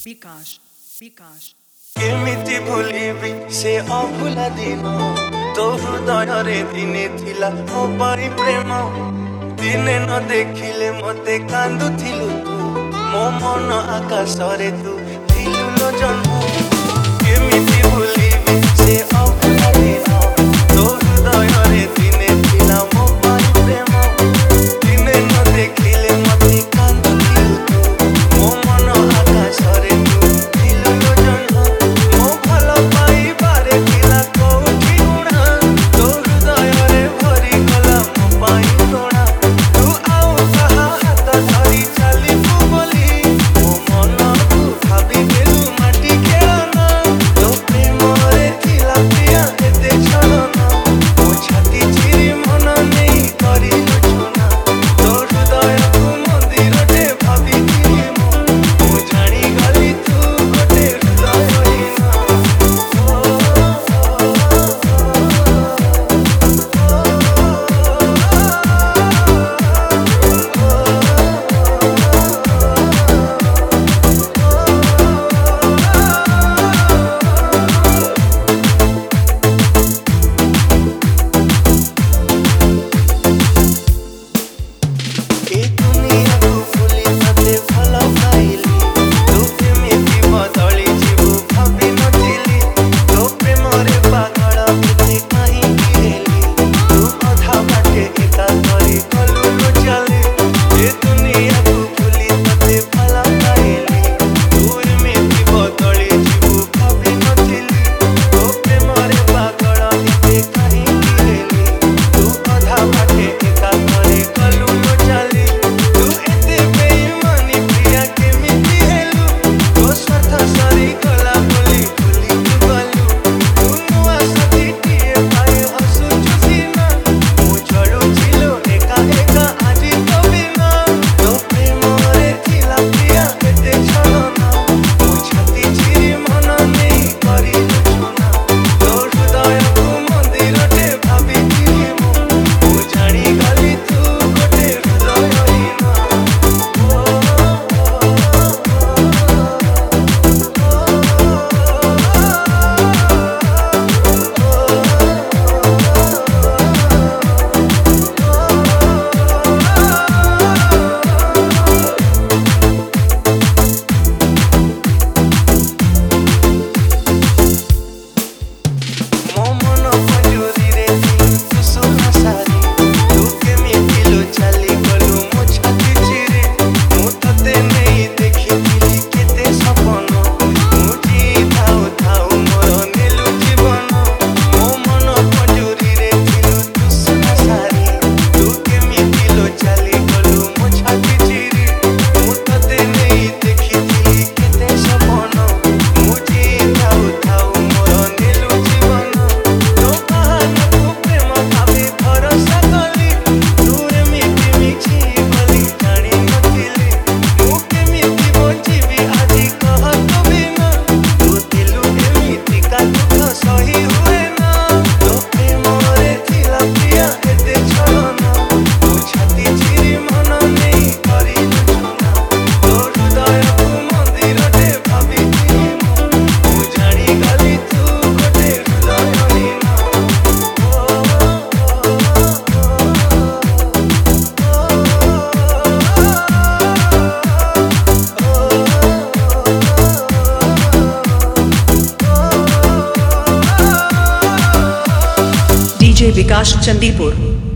विकास विकास केमिति भूलिबि से अभुला दिन तो हृदय दिने थिला मो परी प्रेम दिने न देखिले मते कांदुथिलु तू मो मन आकाश रे तू थिलु लो जन्म केमिति भूलिबि से अभुला दिन तो हृदय दिने थिला मो परी प्रेम दिने न देखिले मते कांदुथिलु तू मो मन आकाश रे तू थिलु लो जन्म मो भलो पाइबारे थिला कोठी गुणा तो हृदय रे भरी गला मो पाई तोड़ा तू आउ कहा हाथ धरी चलिबु बोली मो मन तू भाबी देलु माटी खेलना तो प्रेम रे थिला प्रिया एते छलना मो छाती चिरी मन नहीं करिलु छुना तो हृदय को मंदिर रे भाबी दिए मो जानी गली तू गोटे हृदय हीना ए दुनिया को भूली तते भल पाइली तू केमिति बदली जीवु भाबी नथिली तो प्रेम रे पागल एते काहे गिरेली तू अधा बाटे एका करी गलु लो चले ए दुनिया को भूली तते भल पाइली तू केमिति बदली जीवु भाबी नथिली तो प्रेम रे पागल एते काहे गिरेली तू अधा बाटे एका करी गलु लो चले तू एते बेईमानी प्रिया केमिति हेलु तो स्वार्थ सरी गला बोली भूली गलु तू नुआ साथी टिए पाए हसु जुसीना मु झड़ू छिलो एका एका आजी तो बिना तो प्रेम रे थिला प्रिया एते छलना मु छाती चिरी मन नहीं करिलु छुना तो हृदय को मंदिर रे भाबी दिए मु जानी गली तू गोटे हृदय हीना मो मन पंजुरी रे तू सोना सारी तू केमिति लो चली गलु मो छाती चिरी मु तते नहीं देखिथिली केते सपन मु जी थाउ थाउ मोर नेलु जीवन मो मन पंजुरी रे तू सोना सारी तू केमिति लो चली गलु मो छाती चिरी मु तते नहीं देखिथिली केते सपन मु जी थाउ थाउ मोर नेलु जीवन तो कहानी को प्रेम भाबी भरोसा कली तू एमिति मिछि बोली जानी नथिली मु केमिति बंचिबी आजी कह तो बिना तू दिलु एमिति का दुख सही हुए ना तो प्रेम रे थिला प्रिया एते छलना मु छाती चिरी मन नहीं करिलु छुना तो हृदय को मंदिर रे भाबी दिए मु जानी गली तू गोटे हृदय हीना डीजे विकास चंदीपुर।